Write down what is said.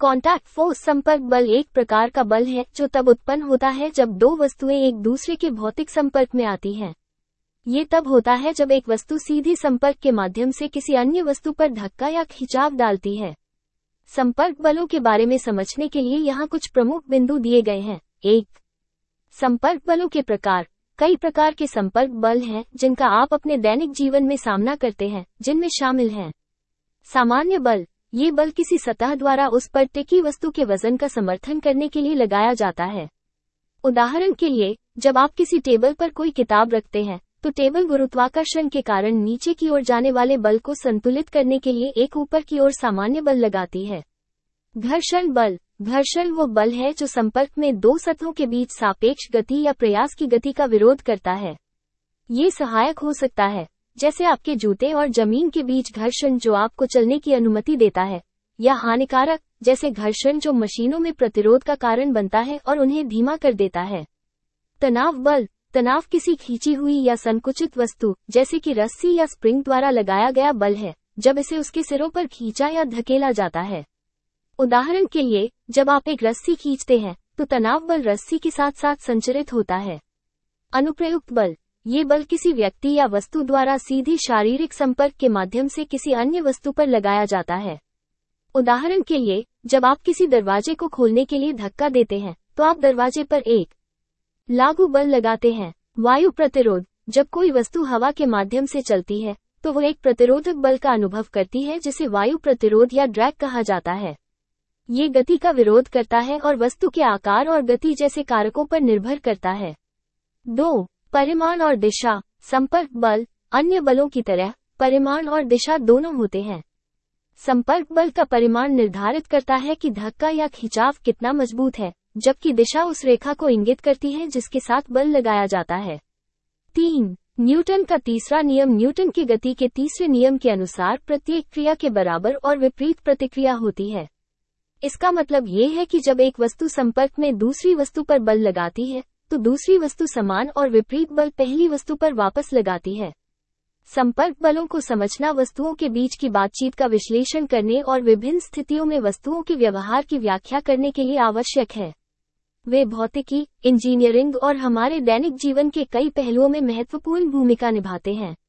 Contact force संपर्क बल एक प्रकार का बल है जो तब उत्पन्न होता है जब दो वस्तुएं एक दूसरे के भौतिक संपर्क में आती हैं। ये तब होता है जब एक वस्तु सीधी संपर्क के माध्यम से किसी अन्य वस्तु पर धक्का या खिंचाव डालती है। संपर्क बलों के बारे में समझने के लिए यहाँ कुछ प्रमुख बिंदु दिए गए हैं। 1. संपर्क बलों के प्रकार। कई प्रकार के संपर्क बल हैं जिनका आप अपने दैनिक जीवन में सामना करते हैं, जिनमें शामिल हैं सामान्य बल। ये बल किसी सतह द्वारा उस पर टिकी वस्तु के वजन का समर्थन करने के लिए लगाया जाता है। उदाहरण के लिए, जब आप किसी टेबल पर कोई किताब रखते हैं तो टेबल गुरुत्वाकर्षण के कारण नीचे की ओर जाने वाले बल को संतुलित करने के लिए एक ऊपर की ओर सामान्य बल लगाती है। घर्षण बल। घर्षण वो बल है जो संपर्क में दो सतहों के बीच सापेक्ष गति या प्रयास की गति का विरोध करता है। ये सहायक हो सकता है, जैसे आपके जूते और जमीन के बीच घर्षण जो आपको चलने की अनुमति देता है, या हानिकारक, जैसे घर्षण जो मशीनों में प्रतिरोध का कारण बनता है और उन्हें धीमा कर देता है। तनाव बल। तनाव किसी खींची हुई या संकुचित वस्तु, जैसे कि रस्सी या स्प्रिंग द्वारा लगाया गया बल है, जब इसे उसके सिरों पर खींचा या धकेला जाता है। उदाहरण के लिए, जब आप एक रस्सी खींचते हैं तो तनाव बल रस्सी के साथ साथ संचरित होता है। अनुप्रयुक्त बल। ये बल किसी व्यक्ति या वस्तु द्वारा सीधी शारीरिक संपर्क के माध्यम से किसी अन्य वस्तु पर लगाया जाता है। उदाहरण के लिए, जब आप किसी दरवाजे को खोलने के लिए धक्का देते हैं तो आप दरवाजे पर एक लागू बल लगाते हैं। वायु प्रतिरोध। जब कोई वस्तु हवा के माध्यम से चलती है तो वो एक प्रतिरोधक बल का अनुभव करती है जिसे वायु प्रतिरोध या ड्रैग कहा जाता है। ये गति का विरोध करता है और वस्तु के आकार और गति जैसे कारकों पर निर्भर करता है। 2. परिमाण और दिशा। संपर्क बल अन्य बलों की तरह परिमाण और दिशा दोनों होते हैं। संपर्क बल का परिमाण निर्धारित करता है कि धक्का या खिंचाव कितना मजबूत है, जबकि दिशा उस रेखा को इंगित करती है जिसके साथ बल लगाया जाता है। 3. न्यूटन का तीसरा नियम। न्यूटन की गति के तीसरे नियम के अनुसार प्रत्येक क्रिया के बराबर और विपरीत प्रतिक्रिया होती है। इसका मतलब ये है कि जब एक वस्तु संपर्क में दूसरी वस्तु पर बल लगाती है तो दूसरी वस्तु समान और विपरीत बल पहली वस्तु पर वापस लगाती है। संपर्क बलों को समझना वस्तुओं के बीच की बातचीत का विश्लेषण करने और विभिन्न स्थितियों में वस्तुओं के व्यवहार की व्याख्या करने के लिए आवश्यक है। वे भौतिकी, इंजीनियरिंग और हमारे दैनिक जीवन के कई पहलुओं में महत्वपूर्ण भूमिका निभाते हैं।